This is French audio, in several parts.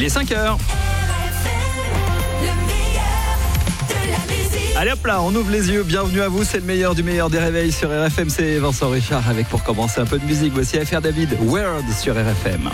est 5h. Allez hop là, on ouvre les yeux, bienvenue à vous, c'est le meilleur du meilleur des réveils sur RFM, c'est Vincent Richard avec pour commencer un peu de musique, voici AFR David, Weird sur RFM.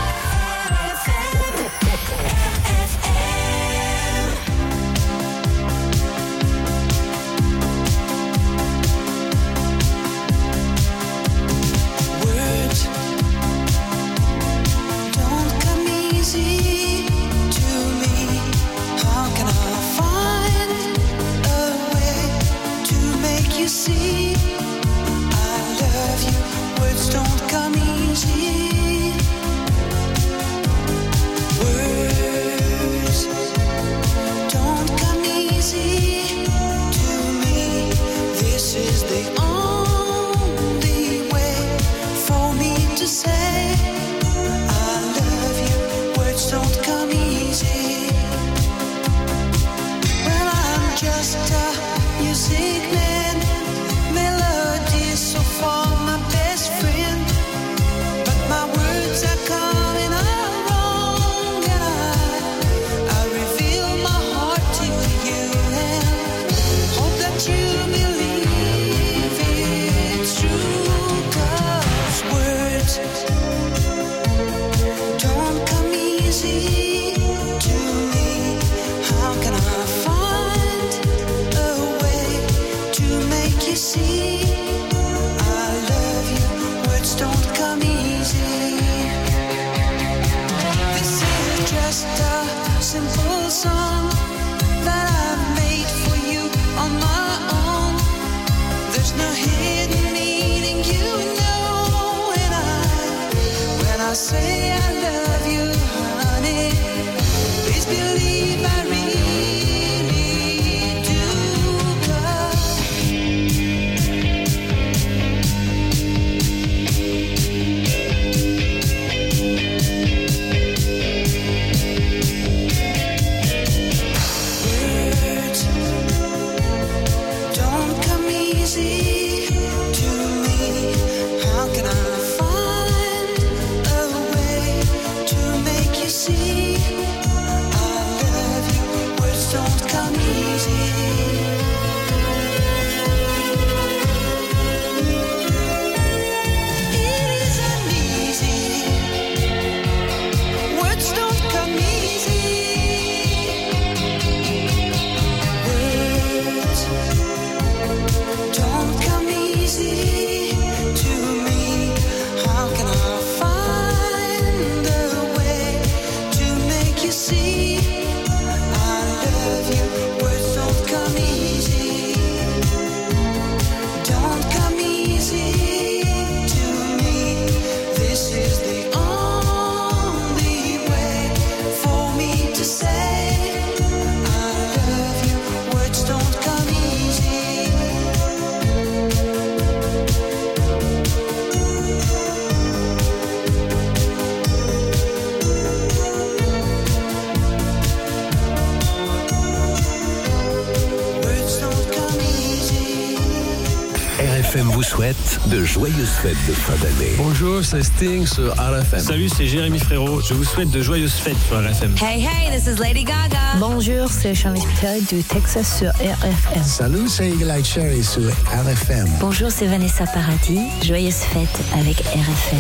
RFM vous souhaite de joyeuses fêtes de fin d'année. Bonjour, c'est Sting sur RFM. Salut, c'est Jérémy Frérot. Je vous souhaite de joyeuses fêtes sur RFM. Hey, hey, this is Lady Gaga. Bonjour, c'est Charlie Piteri du Texas sur RFM. Salut, c'est Eagle Eye Cherry sur RFM. Bonjour, c'est Vanessa Paradis. Joyeuses fêtes avec RFM.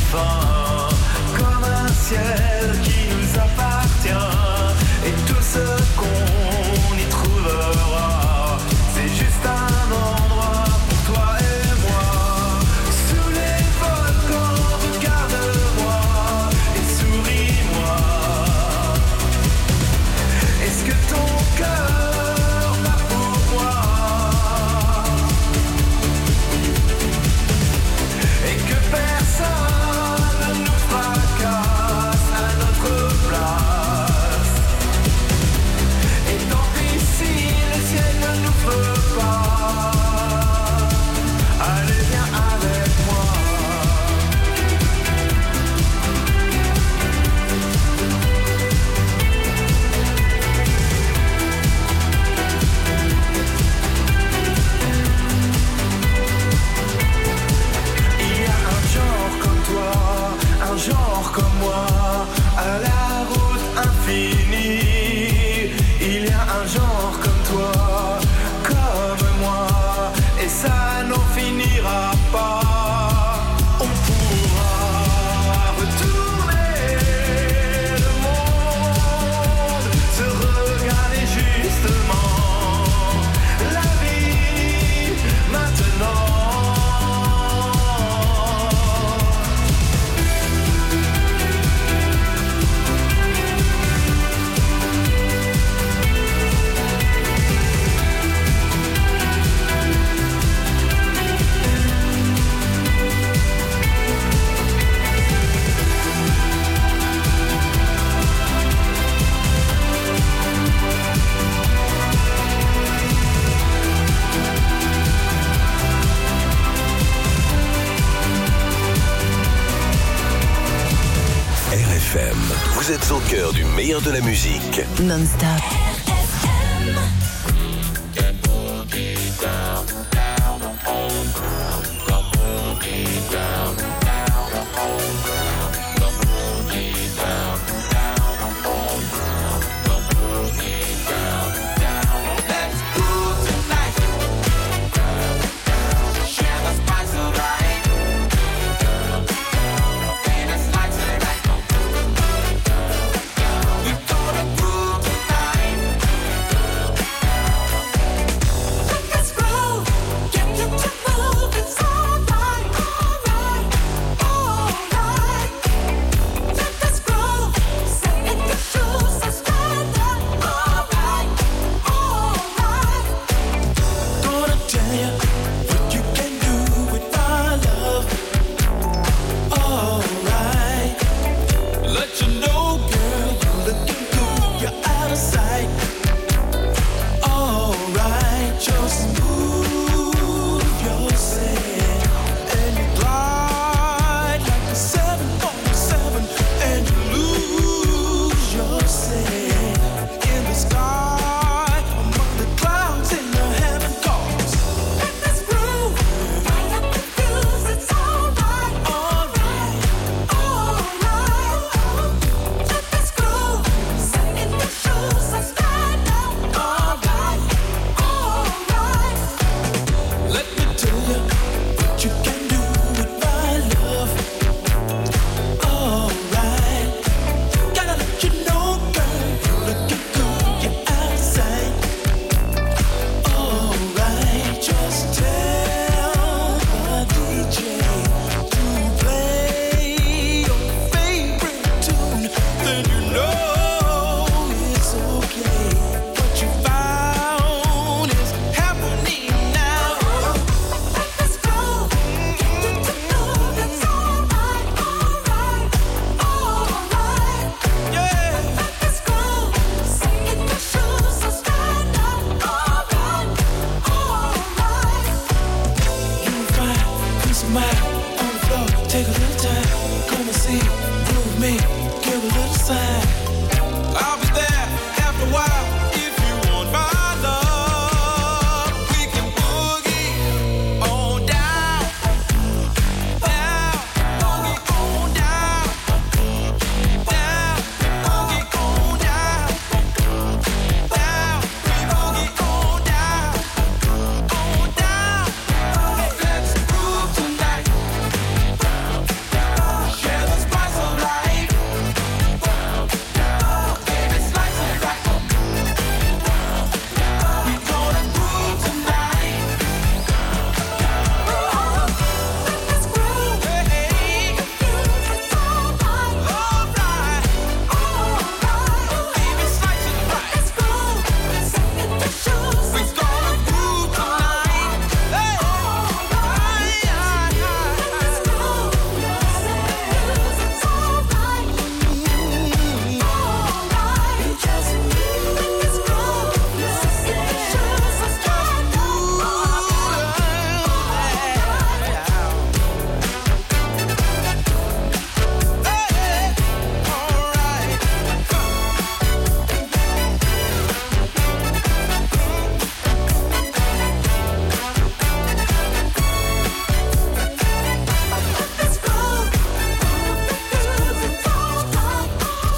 fin, comme un ciel qui nous appartient. Et tout ce qu'on y trouvera, c'est juste un endroit pour toi et moi. Sous les volcans, regarde-moi et souris-moi. Est-ce que ton cœur bat pour moi? Et que personne ne nous fracasse à notre place. Et tant pis si le ciel ne nous veut pas. Allez, viens avec moi. Il y a un genre comme toi, un genre comme moi, à la route infinie. Il y a un genre comme toi, comme moi, et ça n'en finira pas. On pourra retourner le monde, se regarder justement la vie maintenant. RFM, vous êtes au cœur du meilleur de la musique. Non-stop.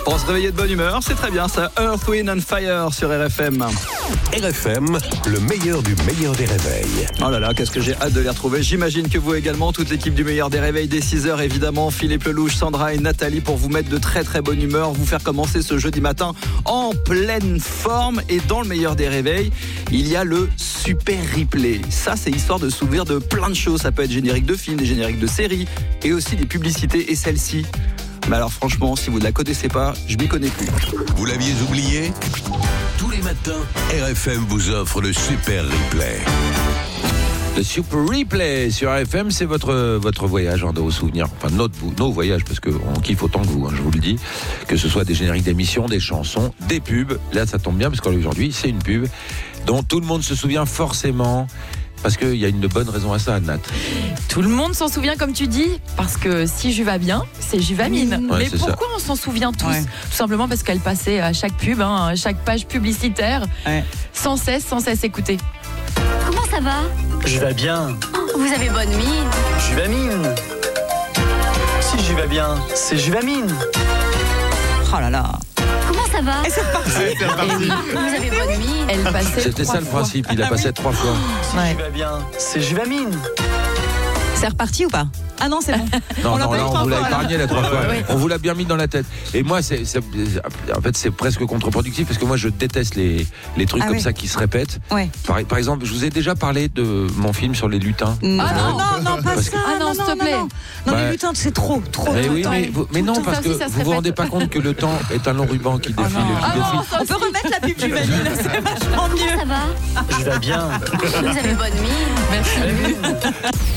Pour se réveiller de bonne humeur, c'est très bien ça. Earth, Wind and Fire sur RFM. RFM, le meilleur du meilleur des réveils. Oh là là, qu'est-ce que j'ai hâte de les retrouver. J'imagine que vous également, toute l'équipe du meilleur des réveils dès 6h évidemment. Philippe Lelouch, Sandra et Nathalie pour vous mettre de très très bonne humeur, vous faire commencer ce jeudi matin en pleine forme. Et dans le meilleur des réveils, il y a le super replay. Ça, c'est histoire de s'ouvrir de plein de choses. Ça peut être générique de films, des génériques de séries et aussi des publicités. Et celle-ci, mais alors franchement, si vous ne la connaissez pas, je m'y connais plus. Vous l'aviez oublié ? Tous les matins, RFM vous offre le super replay. Le Super Replay sur RFM, c'est votre voyage dans vos souvenirs. Enfin, nos voyages, parce qu'on kiffe autant que vous, je vous le dis. Que ce soit des génériques d'émissions, des chansons, des pubs. Là, ça tombe bien, parce qu'aujourd'hui, c'est une pub dont tout le monde se souvient forcément. Parce qu'il y a une bonne raison à ça, Nat. Tout le monde s'en souvient, comme tu dis, parce que si je vais bien, c'est Juvamine. Ouais, mais c'est pourquoi on s'en souvient tous ? Tout simplement parce qu'elle passait à chaque pub, à chaque page publicitaire, sans cesse écoutée. Comment ça va? Je vais bien. Vous avez bonne mine. Juvamine. Si je vais bien, c'est Juvamine. Oh là là. Comment ça va? Et c'est reparti. Vous avez bonne mine. Elle passait C'était ça le principe, il a passé 3 fois. Si je vais bien, c'est Juvamine. C'est reparti ou pas? Ah non, c'est bon. Non, l'a là, pas eu on 3 vous l'a fois, épargné la 3 fois. On vous l'a bien mis dans la tête. Et moi, en fait, c'est presque contre-productif parce que moi, je déteste les trucs comme ça qui se répètent. Ouais. Par exemple, je vous ai déjà parlé de mon film sur les lutins. Non, pas Parce ça. Ah non, s'il te plaît. Non, les lutins, c'est trop. Mais oui, mais non, Tout parce ça que aussi, ça se vous vous répète. rendez pas compte que le temps est un long ruban qui défile. On peut remettre la pub Juvamine, c'est vachement Comment mieux. ça va? Je vais bien. Vous avez bonne mine. Merci.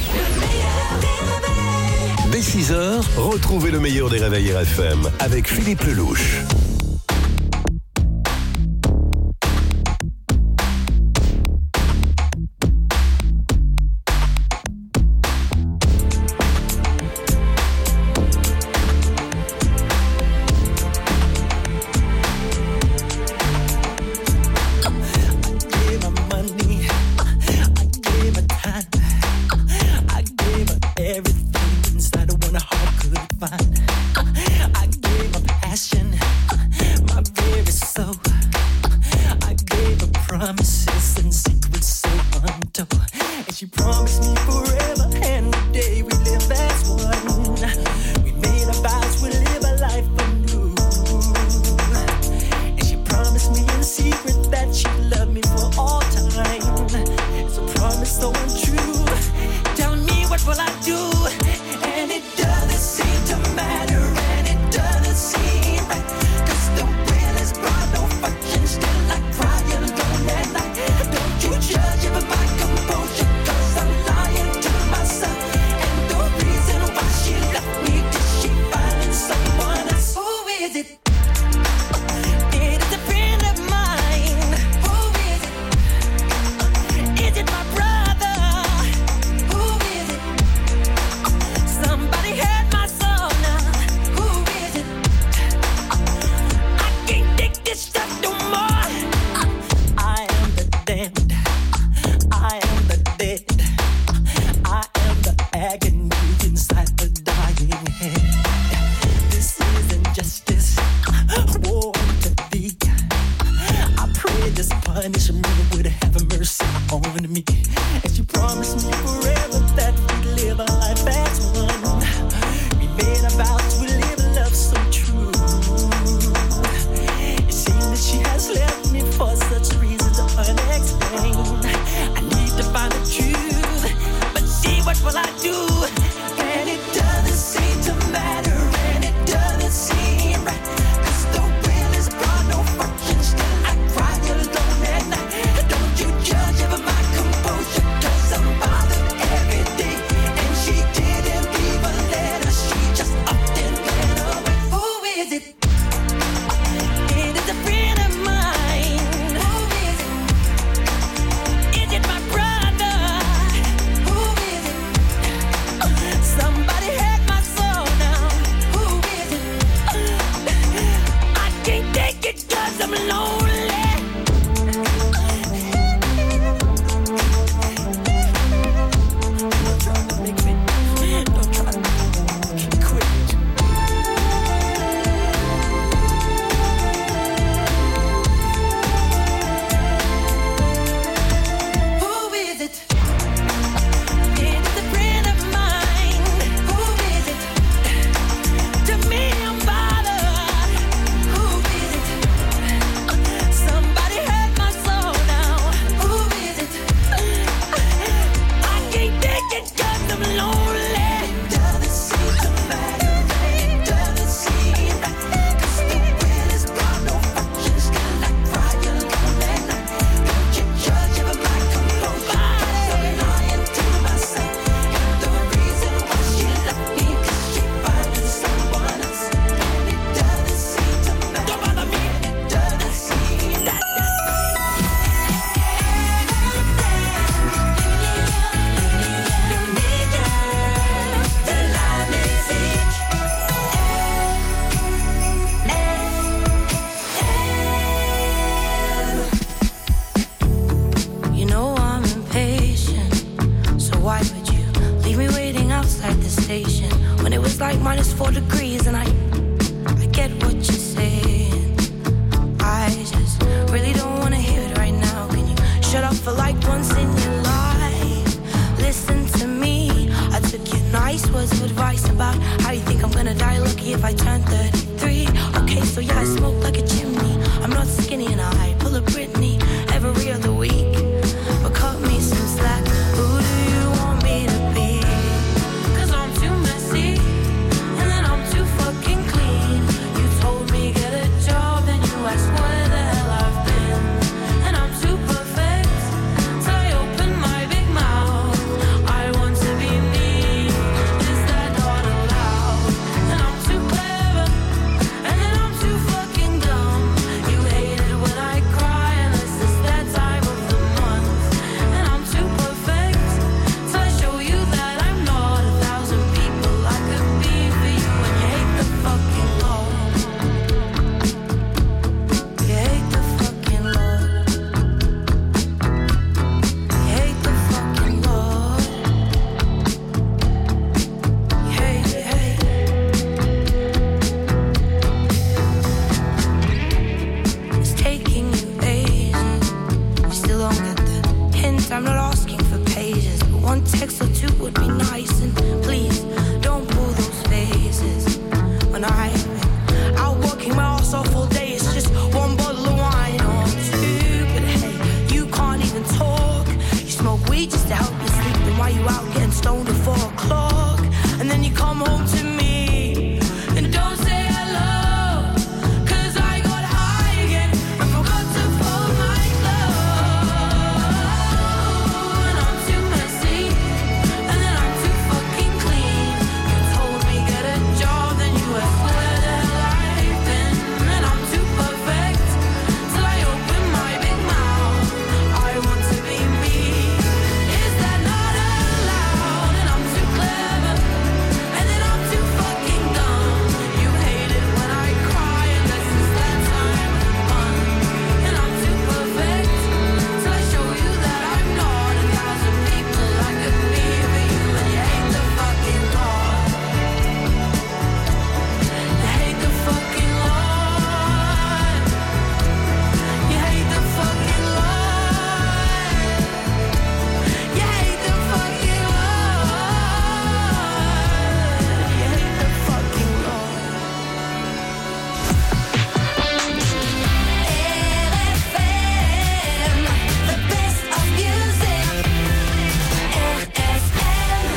Dès 6h, retrouvez le meilleur des réveils RFM avec Philippe Lelouch. conversation when it was like -4 degrees, and I get what you're saying. I just really don't wanna hear it right now. Can you shut up for like once in your life? Listen to me. I took your nice words of advice about how you think I'm gonna die lucky if I turn 33. Okay, so yeah, I smoke like a chimney. I'm not skinny and I pull a Britney every other week. But cut me some slack. Who do you want me to be? 'Cause I'm too messy and then I'm too fucking clean. You told me get a job, then you asked where the hell I've been. And I'm too perfect, so I open my big mouth. I want to be me. Is that not allowed? And I'm too clever, and then I'm too fucking dumb. You hate it when I cry, unless it's that time of the month. And I'm too perfect, so I show you that I'm not 1,000 people I could be for you. And you hate the fucking law. You hate the fucking law. You hate the fucking law. You hate it, hate it. It's taking you ages. You still don't get the hint. I'm not asking for pages, but one text or two would be nice. And please don't pull those faces. When I've been out working my ass off all day, it's just one bottle of wine or two. But hey, you can't even talk. You smoke weed just to help you sleep. And while you out getting stoned at 4 o'clock, and then you come home to me and don't say hello. 'Cause I got high again and forgot to fold my clothes. And I'm too messy, and then I'm too fucking clean. You told me get a job, then you asked where the hell I've been. And I'm too perfect, till I open my big mouth. I want to be me. Is that not allowed? And I'm too clever, and then I'm too fucking dumb. You hate it when I cry, unless it's that time of the month. And I'm too perfect, till I show you that I'm not 1,000 people I could be for you. And you hate the fucking law. You hate the fucking law. You hate the fucking law. You hate the fucking law. You hate the fucking law. RFM, the best of music. RFM.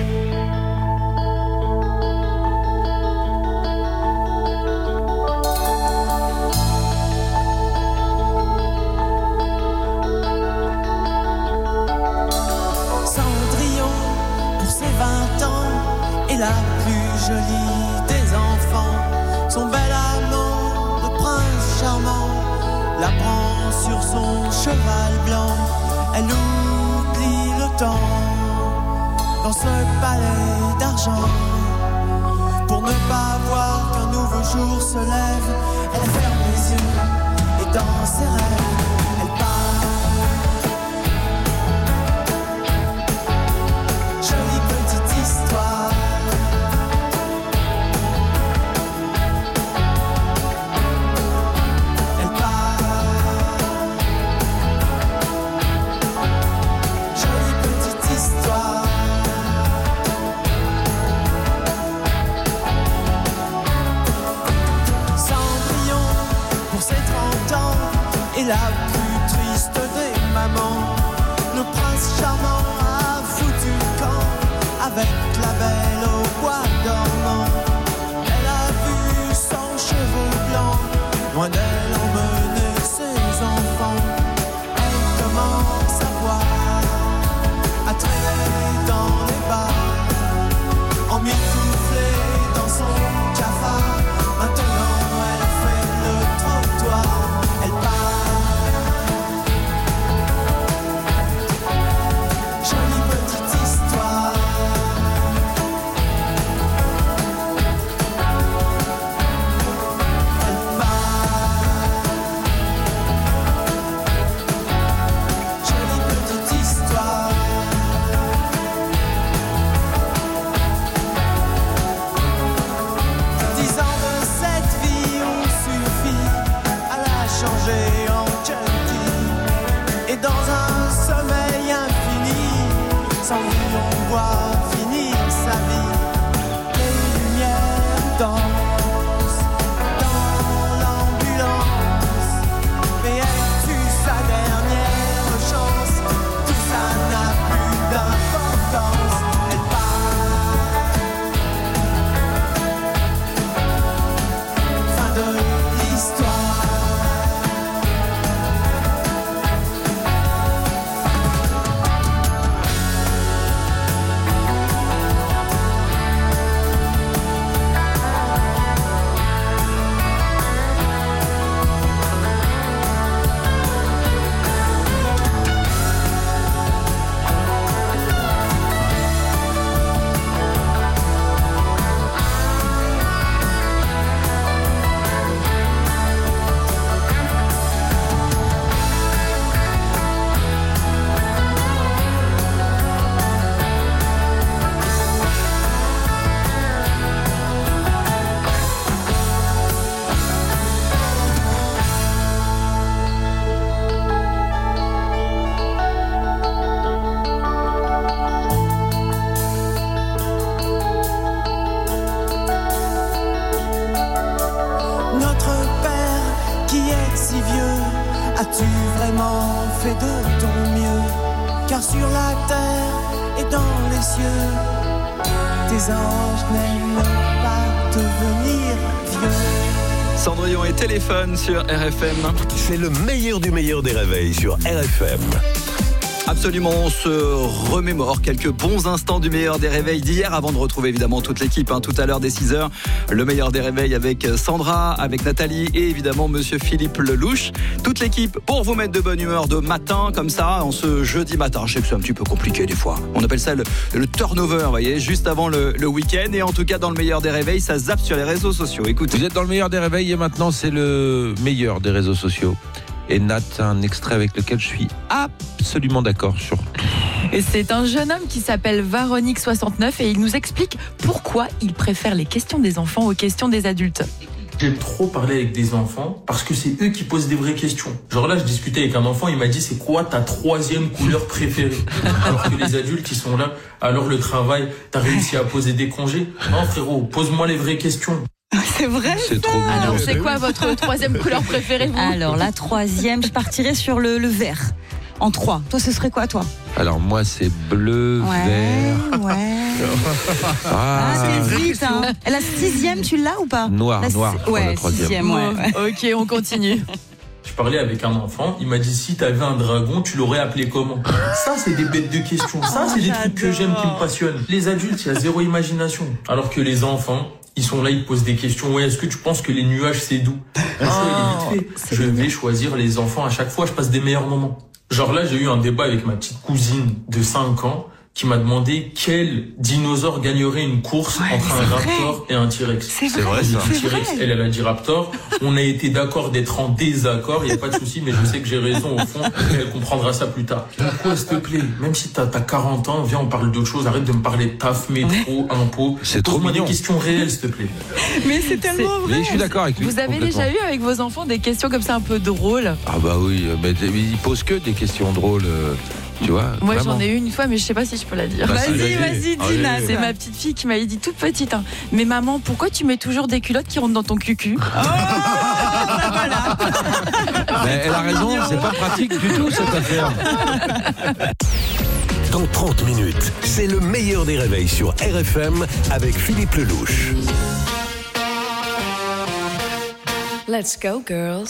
Cendrillon, pour ses 20 ans, est la plus jolie des enfants. Son bel amant, le prince charmant, la prend sur son cheval blanc. Elle oublie le temps dans ce palais d'argent. Pour ne pas voir qu'un nouveau jour se lève, elle ferme les yeux et dans ses rêves, elle part. Jolie petite histoire. Elle part. Jolie petite histoire. Cendrillon, pour ses 30 ans, est la plus triste des mamans. Le prince charmant a foutu le camp avec la belle au bois dormant. Elle a vu son cheveu blanc, loin d'elle emmener ses enfants. Elle commence à boire, à traîner dans les bars, emmitouflée dans son cafard. Maintenant elle fait le trottoir, elle part. vraiment fait de ton mieux, car sur la terre et dans les cieux, tes anges n'aiment pas devenir vieux. Cendrillon et Téléphone sur RFM. C'est le meilleur du meilleur des réveils sur RFM. Absolument, on se remémore quelques bons instants du meilleur des réveils d'hier avant de retrouver évidemment toute l'équipe tout à l'heure dès 6h. Le meilleur des réveils avec Sandra, avec Nathalie et évidemment monsieur Philippe Lelouch. Toute l'équipe pour vous mettre de bonne humeur de matin comme ça en ce jeudi matin. Je sais que c'est un petit peu compliqué des fois. On appelle ça le turnover, vous voyez, juste avant le week-end. Et en tout cas dans le meilleur des réveils, ça zappe sur les réseaux sociaux. Écoutez. Vous êtes dans le meilleur des réveils et maintenant c'est le meilleur des réseaux sociaux. Et Nat, un extrait avec lequel je suis absolument d'accord sur tout. Et c'est un jeune homme qui s'appelle Varonique69 et il nous explique pourquoi il préfère les questions des enfants aux questions des adultes. J'aime trop parler avec des enfants parce que c'est eux qui posent des vraies questions. Genre là, je discutais avec un enfant, il m'a dit c'est quoi ta 3e couleur préférée? Alors que les adultes ils sont là, alors le travail, t'as réussi à poser des congés? Non frérot, pose-moi les vraies questions. C'est vrai. C'est trop mignon. Alors c'est quoi votre 3e couleur préférée vous? Alors la 3e, je partirais sur le vert. En 3. Toi, ce serait quoi, toi? Alors moi c'est bleu, vert. Ouais. C'est vite, hein. La 6e, tu l'as ou pas? Noir. Ouais, la 3e. 6e, ouais. Ok, on continue. Je parlais avec un enfant, il m'a dit si t'avais un dragon, tu l'aurais appelé comment? Ça c'est des bêtes de questions, ça c'est des trucs que j'aime qui me passionnent. Les adultes, il y a zéro imagination. Alors que les enfants, ils sont là, ils posent des questions. Ouais, est-ce que tu penses que les nuages c'est doux? Le choix il est vite fait. Je vais choisir les enfants à chaque fois, je passe des meilleurs moments. Genre là, j'ai eu un débat avec ma petite cousine de 5 ans qui m'a demandé quel dinosaure gagnerait une course entre un raptor et un T-Rex. C'est vrai ça. Un T-Rex, elle a dit raptor. On a été d'accord d'être en désaccord, il n'y a pas de souci, mais je sais que j'ai raison au fond, et elle comprendra ça plus tard. Pourquoi, s'il te plaît, même si t'as 40 ans, viens, on parle d'autre chose, arrête de me parler de taf, métro, impôts. C'est trop mignon. Pose-moi des questions réelles, s'il te plaît. Mais c'est tellement vrai. Mais je suis d'accord avec lui. Vous avez déjà eu avec vos enfants des questions comme ça un peu drôles? Ah bah oui, mais ils posent que des questions drôles. Tu vois, moi vraiment. j'en ai eu une fois mais je sais pas si je peux la dire. Vas-y, dis-la. C'est ma petite fille qui m'avait dit toute petite mais maman, pourquoi tu mets toujours des culottes qui rentrent dans ton cucu? Mais elle a raison, c'est pas pratique du tout cette affaire. Dans 30 minutes, c'est le meilleur des réveils sur RFM avec Philippe Lelouch. Let's go, girls.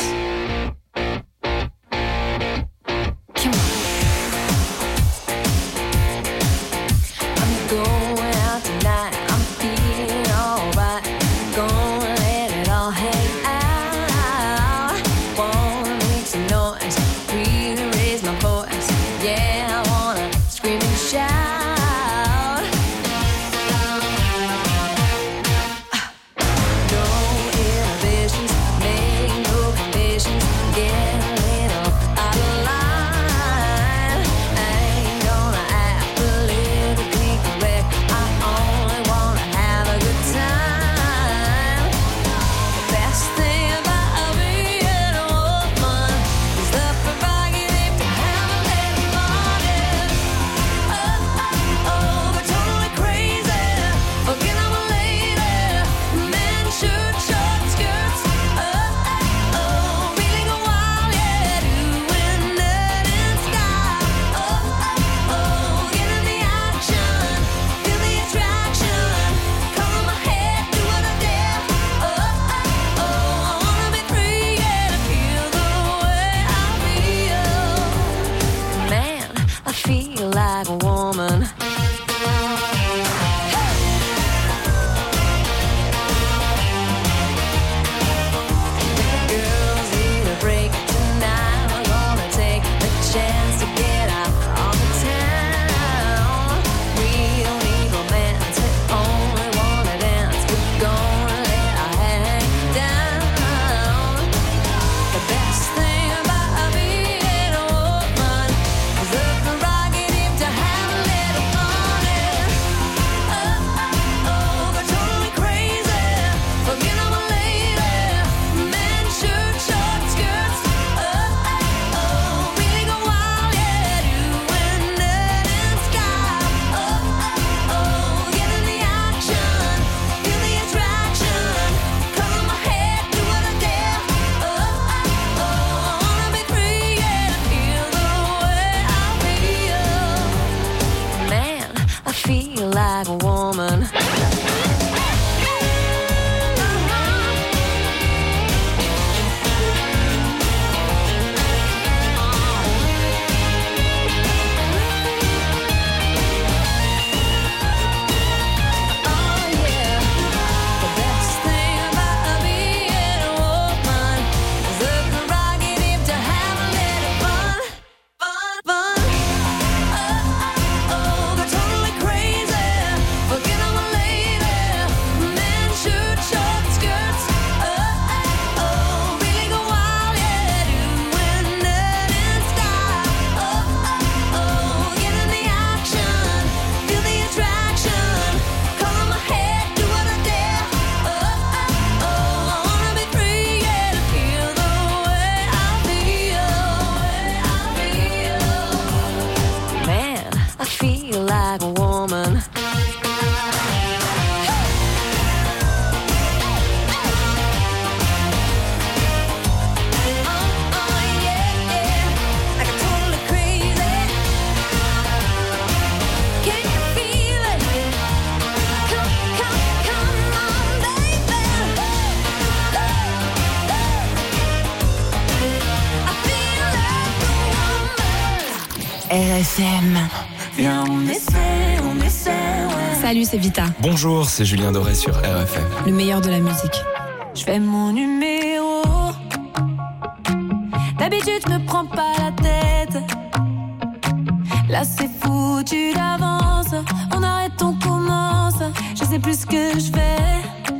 RFM. Viens, on essaie, ouais. Salut, c'est Vita. Bonjour, c'est Julien Doré sur RFM. Le meilleur de la musique. Je fais mon numéro. D'habitude, je me prends pas la tête. Là, c'est foutu d'avance. On arrête, on commence. Je sais plus ce que je fais.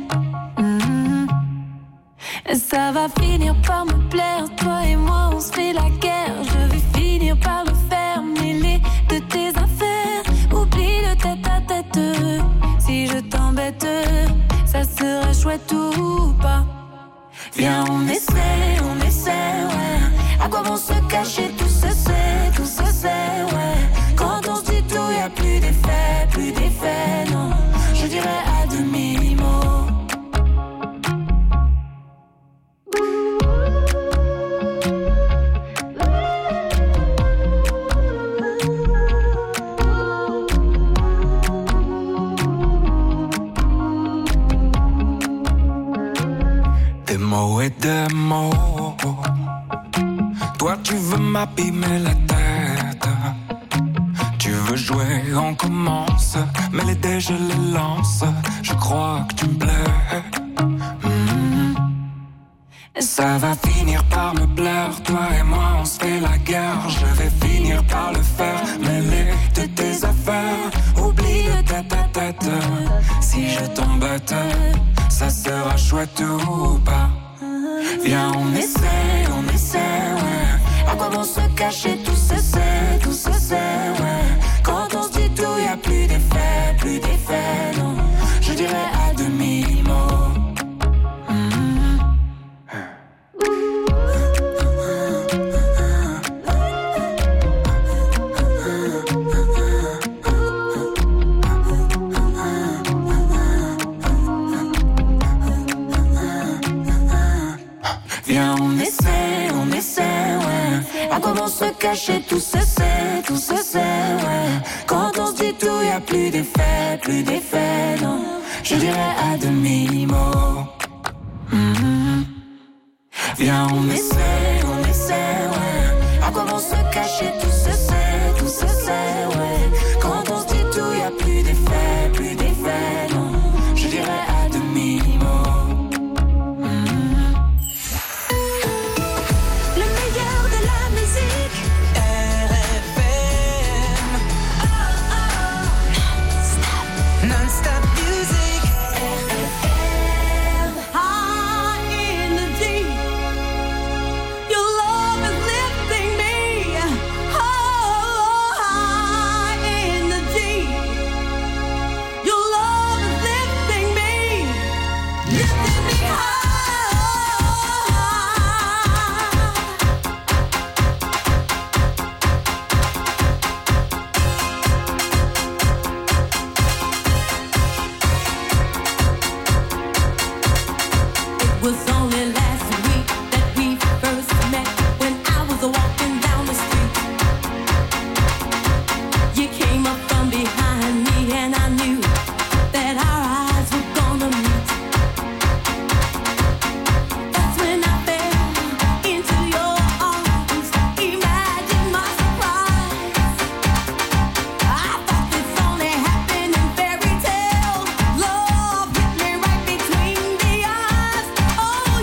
Ça va finir par me plaire. Toi et moi, on se fait la guerre. Je vais finir par le faire. Mêler de tes affaires. Oublie le tête-à-tête. Si je t'embête, ça serait chouette ou pas. Viens, on essaie, ouais. À quoi vont se cacher, tout se sait, ouais. Quand on se dit tout, y'a plus d'effet, non. Je dirais à demi-mot. Des mots et des mots. Toi tu veux m'abîmer la tête. Tu veux jouer, on commence. Mais les dés je les lance. Je crois que tu me plais. Ça va finir par me plaire. Toi et moi on se fait la guerre. Je vais finir par le faire. Mêler de tes affaires. Oublie le tête-à-tête. Si je t'embête, ça sera chouette ou pas. Viens, on essaie, ouais. À quoi vont se cacher, tout se sait, ouais. Quand on se dit tout, y'a plus d'effet, non. Je dirais à demi-mot. Viens, on essaie, ouais. À quoi vont se cacher, tout se sait, ouais. Quand on se dit tout, y'a plus d'effet, non. Je dirais à demi-mot. Viens, on essaie, ouais. À quoi vont se cacher, tout se sait, ouais. Quand on se dit tout, y'a plus d'effet, non. Je dirais à demi-mot. Non-stop music. High in the deep. Your love is lifting me. Oh, high in the deep. Your love is lifting me. Lifting me high. It was only last week that we first met when I was walking down the street. You came up from behind me and I knew that our eyes were gonna meet. That's when I fell into your arms. Imagine my surprise. I thought this only happened in fairy tales. Love hit me right between the eyes. Oh,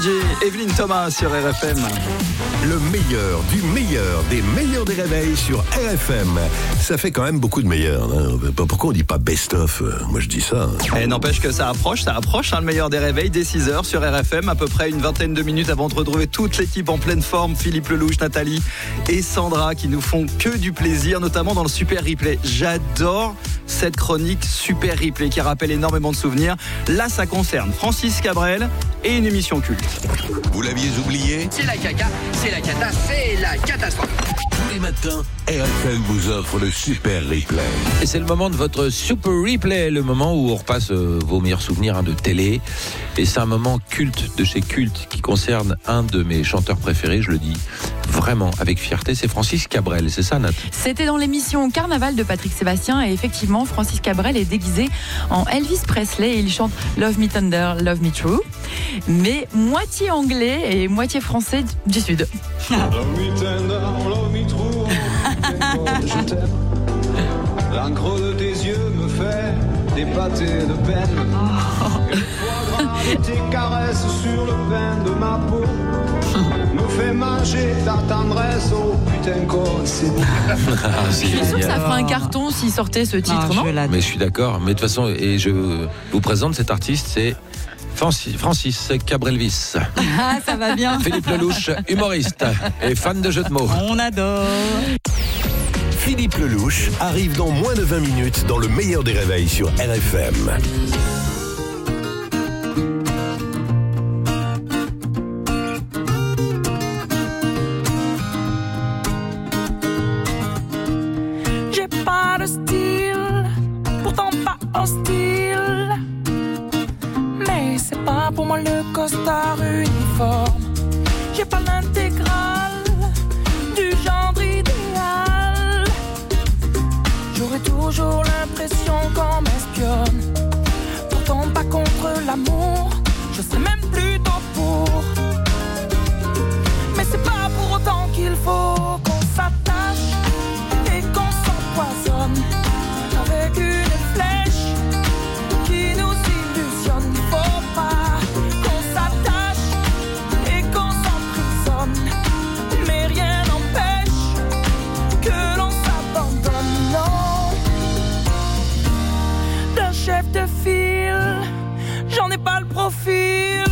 DJ, Evelyne Thomas sur RFM. Le meilleur du meilleur des meilleurs des réveils sur RFM. Ça fait quand même beaucoup de meilleurs. Hein. Pourquoi on dit pas best-of? Moi je dis ça. Et n'empêche que ça approche hein, le meilleur des réveils dès 6h sur RFM, à peu près une vingtaine de minutes avant de retrouver toute l'équipe en pleine forme, Philippe Lelouch, Nathalie et Sandra qui nous font que du plaisir, notamment dans le Super Replay. J'adore cette chronique Super Replay qui rappelle énormément de souvenirs. Là, ça concerne Francis Cabrel et une émission culte. Vous l'aviez oublié? C'est la caca, c'est la cata, c'est la catastrophe. Tous les matins, RFM vous offre le Super Replay. Et c'est le moment de votre Super Replay, le moment où on repasse vos meilleurs souvenirs de télé. Et c'est un moment culte de chez Culte qui concerne un de mes chanteurs préférés, je le dis vraiment avec fierté, c'est Francis Cabrel. C'est ça, Nat? C'était dans l'émission Carnaval de Patrick Sébastien et effectivement, Francis Cabrel est déguisé en Elvis Presley et il chante Love Me Tender, Love Me True, mais moitié anglais et moitié français du Sud. Love me tender, love me true, je t'aime. L'encre de tes yeux me fait des pâtés de peine. Et le foie gras de tes caresses sur le pain de ma peau me fait manger ta tendresse. Oh putain, quoi, c'est beau. Je suis sûr que ça ferait un carton s'il sortait ce titre, non? Mais je suis d'accord. Mais de toute façon, et je vous présente cet artiste, c'est Francis Cabrelvis. Ah, ça va bien. Philippe Lelouch, humoriste et fan de jeux de mots. On adore. Philippe Lelouch arrive dans moins de 20 minutes dans le meilleur des réveils sur RFM. J'ai pas de style, pourtant pas hostile. Mais c'est pas pour moi le costard uniforme. J'ai pas l'intégrale du genre idéal. J'aurais toujours l'impression qu'on m'espionne. Pourtant pas contre l'amour, je serais même plutôt pour. Mais c'est pas pour autant qu'il faut qu'on s'attache et qu'on s'empoisonne avec une flèche qui nous illusionne. Faut pas qu'on s'attache et qu'on s'emprisonne, mais rien n'empêche que l'on s'abandonne. Non, d'un chef de file, j'en ai pas le profil.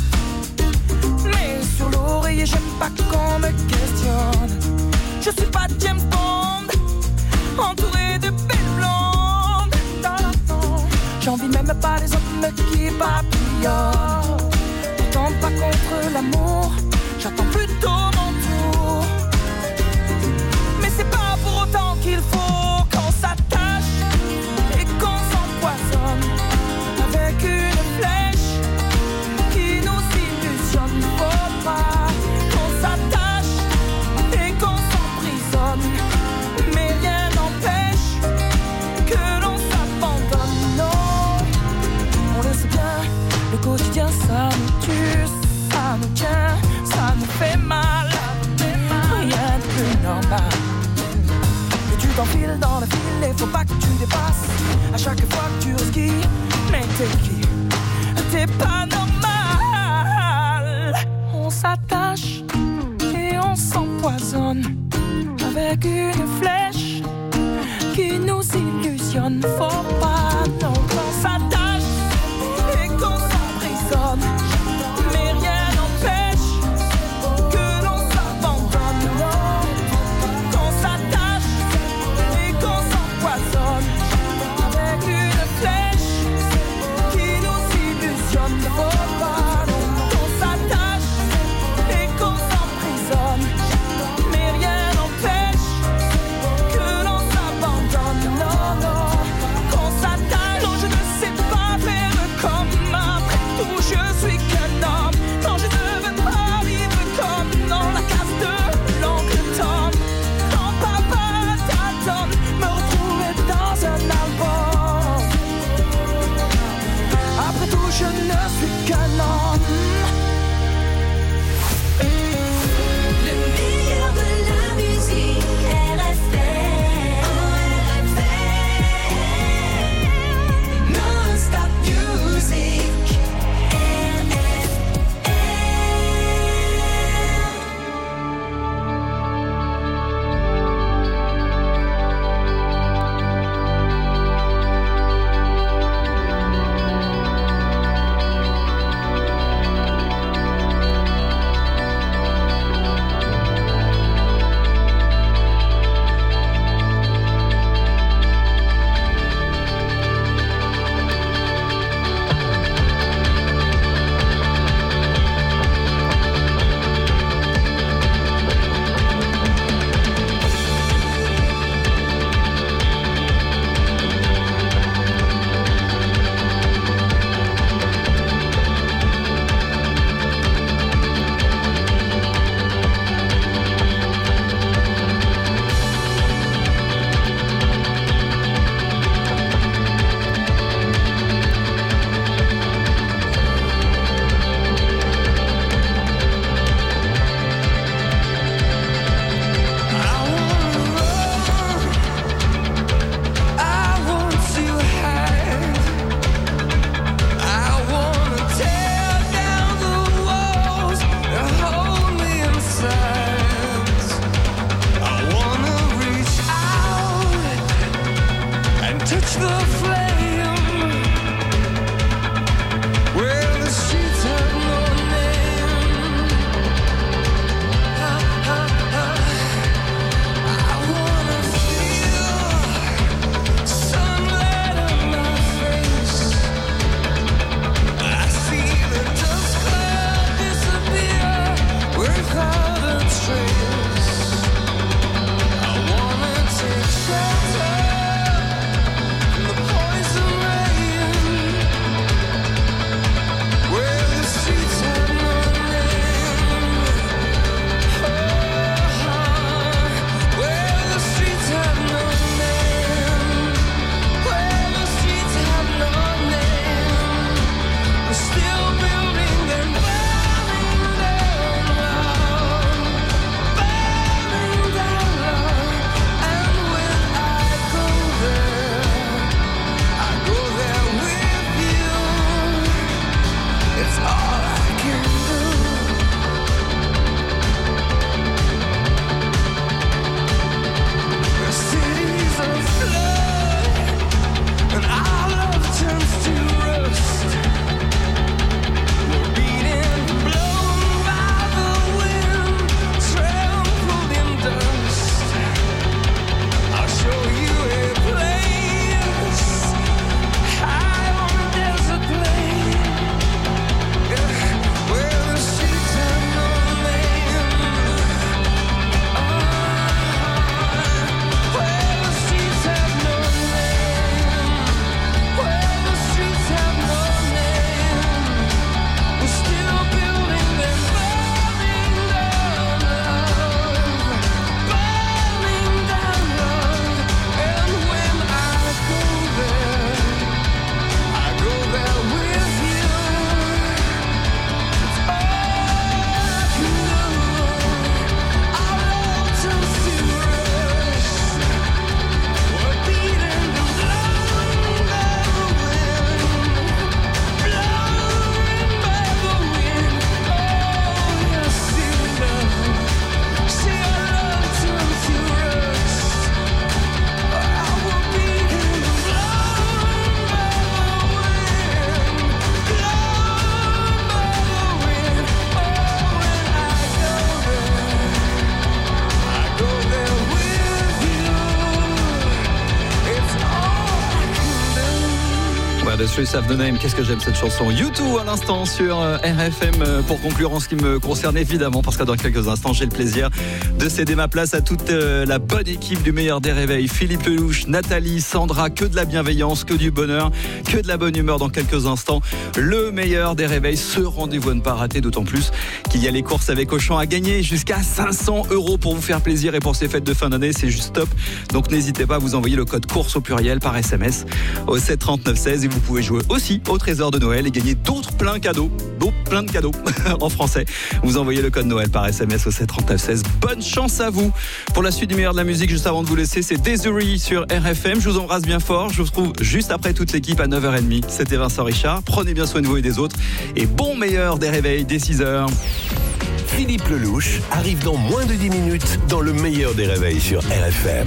Mais sur l'oreiller, j'aime pas qu'on me questionne. Je suis pas James Bond, entouré de belles blondes. J'envie même pas les hommes qui papillonnent. Pourtant pas contre l'amour, j'attends plutôt mon tour. Mais c'est pas pour autant qu'il faut qu'on s'attache et qu'on s'empoisonne avec une flèche qui nous illusionne. Faut pas qu'on s'attache et qu'on s'emprisonne, mais rien n'empêche que l'on s'abandonne. Non, on le sait bien, le quotidien ça nous tue, ça nous tient, ça nous fait mal. Rien de plus normal. Que tu t'enfiles dans le fil et faut pas que tu dépasses. À chaque fois que tu risques, mais t'es qui? T'es pas normal. On s'attache et on s'empoisonne avec une flèche qui nous illusionne. Faut pas non qu'on s'attache et qu'on s'emprisonne, mais rien n'empêche que l'on s'abandonne. Non, qu'on s'attache et qu'on s'empoisonne avec une flèche qui nous illusionne. Faut pas non qu'on s'attache et qu'on s'emprisonne, mais rien n'empêche que l'on s'abandonne. Non, non, qu'on The Streets Have No Name. Qu'est-ce que j'aime cette chanson. U2 à l'instant sur RFM pour conclure en ce qui me concerne évidemment, parce que dans quelques instants j'ai le plaisir de céder ma place à toute la bonne équipe du meilleur des réveils. Philippe Lelouch, Nathalie, Sandra, que de la bienveillance, que du bonheur, que de la bonne humeur dans quelques instants. Le meilleur des réveils, ce rendez-vous à ne pas rater, d'autant plus qu'il y a les courses avec Auchan à gagner, jusqu'à 500 € pour vous faire plaisir, et pour ces fêtes de fin d'année c'est juste top. Donc n'hésitez pas à vous envoyer le code course au pluriel par SMS au 73916 et vous pouvez jouer aussi au trésor de Noël et gagner d'autres plein de cadeaux en français. Vous envoyez le code Noël par SMS au 73916. Bonne chance à vous. Pour la suite du meilleur de la musique, juste avant de vous laisser, c'est Desiree sur RFM. Je vous embrasse bien fort. Je vous retrouve juste après toute l'équipe à 9h30. C'était Vincent Richard. Prenez bien soin de vous et des autres. Et bon meilleur des réveils dès 6h. Philippe Lelouch arrive dans moins de 10 minutes dans le meilleur des réveils sur RFM.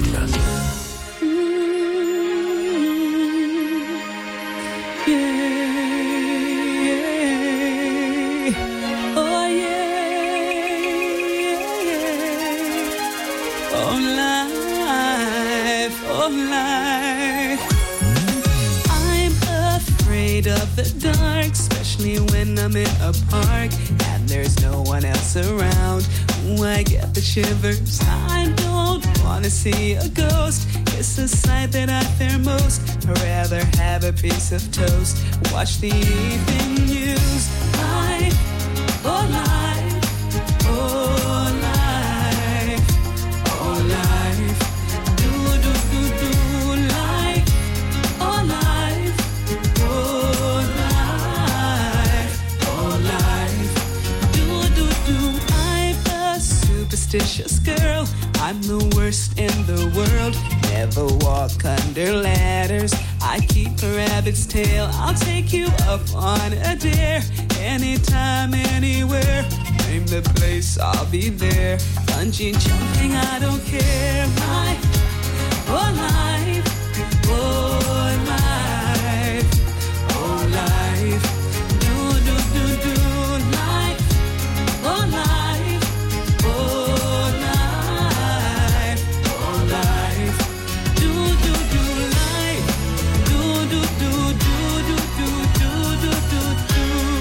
Of the dark, especially when I'm in a park and there's no one else around. Ooh, I get the shivers. I don't wanna see a ghost. It's the sight that I fear most. I'd rather have a piece of toast. Watch the evening news. Life, oh life, oh life, oh life. Do do do do life, oh life, oh life, oh life. Do do do. I'm a superstitious girl. I'm the worst in the world. Never walk under ladders. I keep a rabbit's tail. I'll take you up on a dare. Anytime, anywhere. Name the place, I'll be there. Bungee jumping, I don't care. My whole life, oh life, oh life. Do do do do life, oh life, oh life, oh life. Do do do life, do do do do do do do do do do.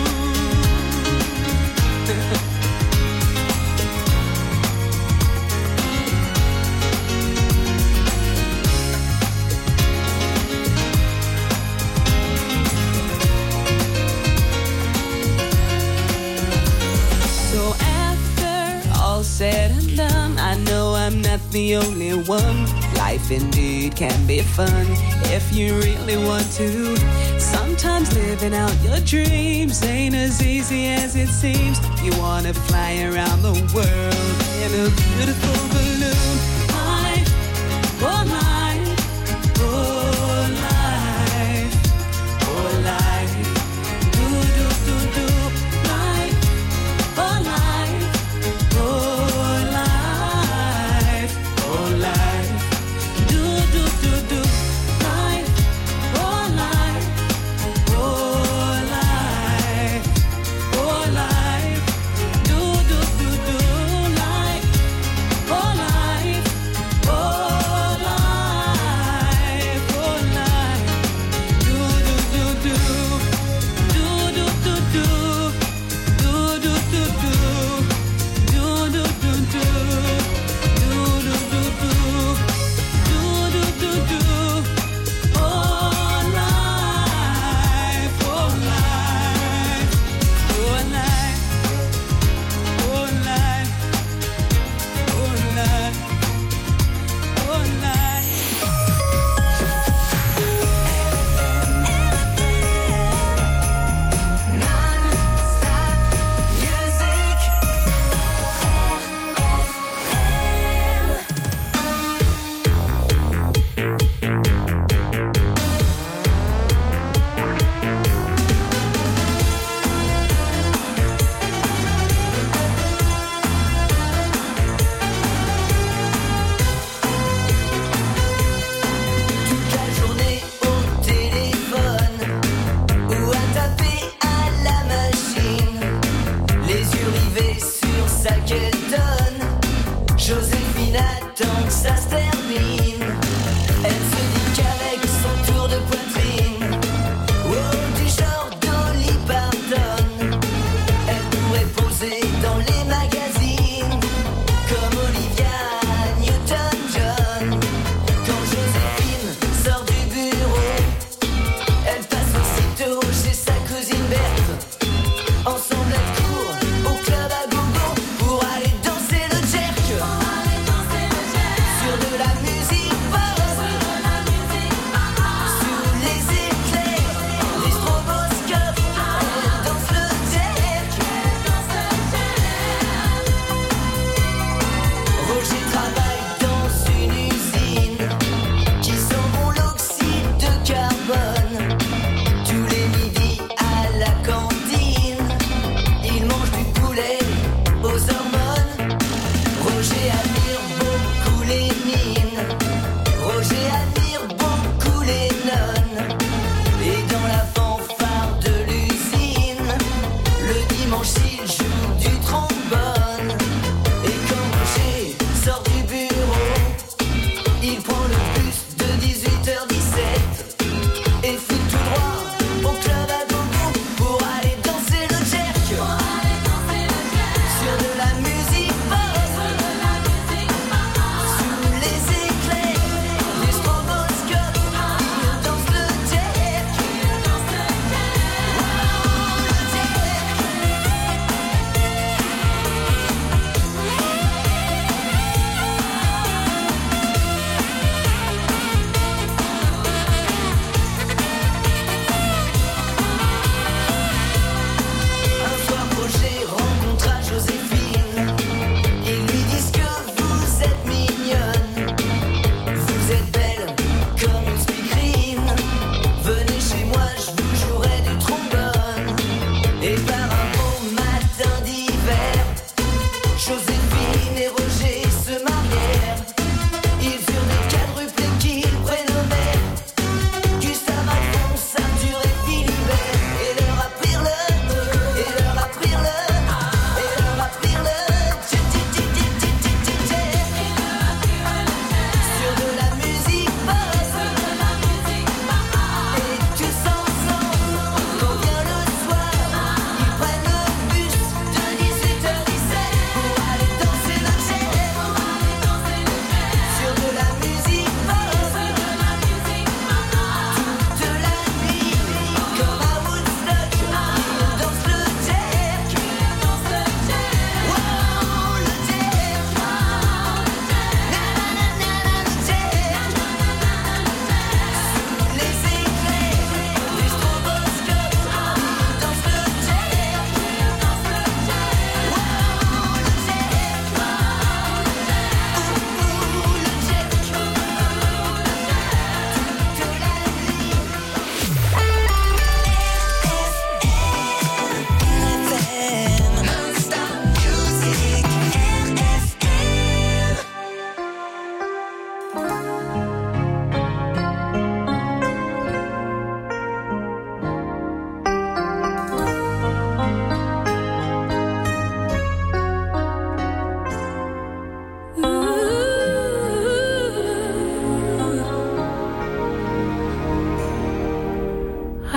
So after all said and done, I know I'm not the only one. Life indeed can be fun if you really want to. Sometimes living out your dreams ain't as easy as it seems. You wanna fly around the world in a beautiful balloon. Life, oh life, oh life, oh life. Do do do do life, oh life, oh life, oh life. Do do do do life, oh life, oh life, oh life. Do do do do life, oh life, oh life, oh life. Do do do do, do do do do, do do do do, do do do do, do do do do, do do do do. Oh life, oh life, oh life, oh life, oh life, oh life. Toute la journée au téléphone ou à taper à la machine, les yeux rivés sur ça qu'elle donne. Joséphine attend que ça se termine. Elle se dit qu'avec son tour de poitrine, oh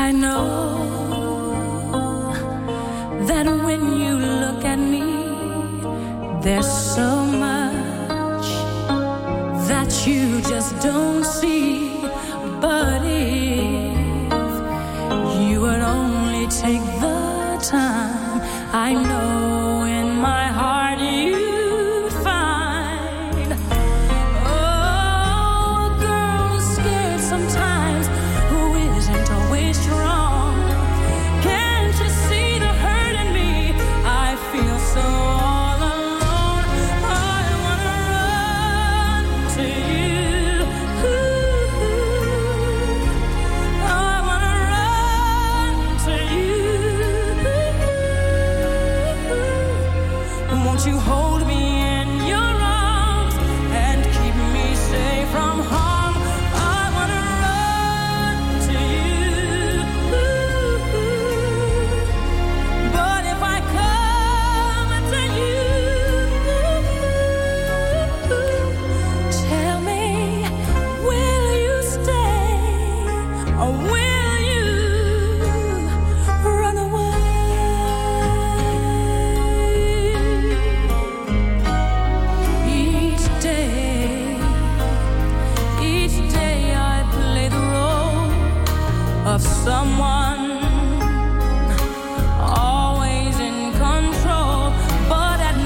I know that when you look at me, there's so much that you just don't see. But if you would only take the time, I know in my heart you'd find. Oh, a girl who's scared sometimes, who isn't always strong. Can't you see the hurt in me? I feel so all alone. I wanna run to you. I wanna run to you. Won't you hold me in your arms and keep me safe from harm? I wanna run to you. But if I come to you, tell me, will you stay or will you run away? Each day I play the role of someone always in control. But at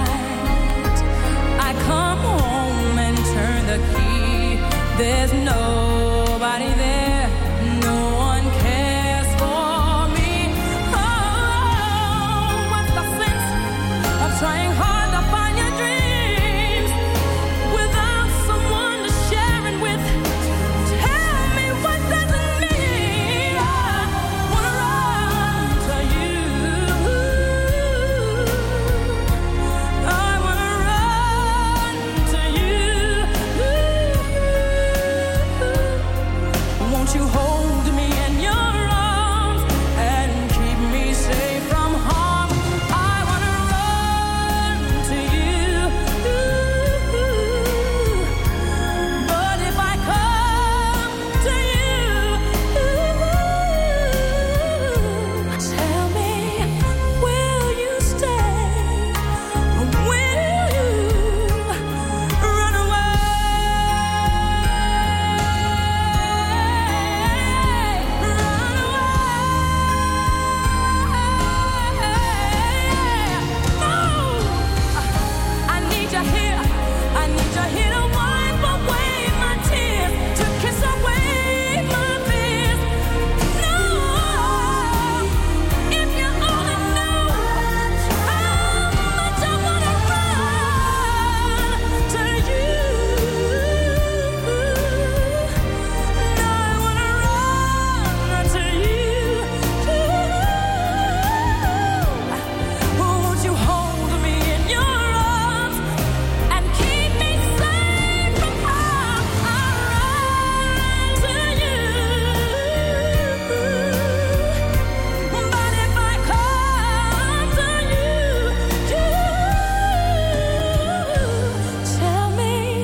night I come home and turn the key. There's no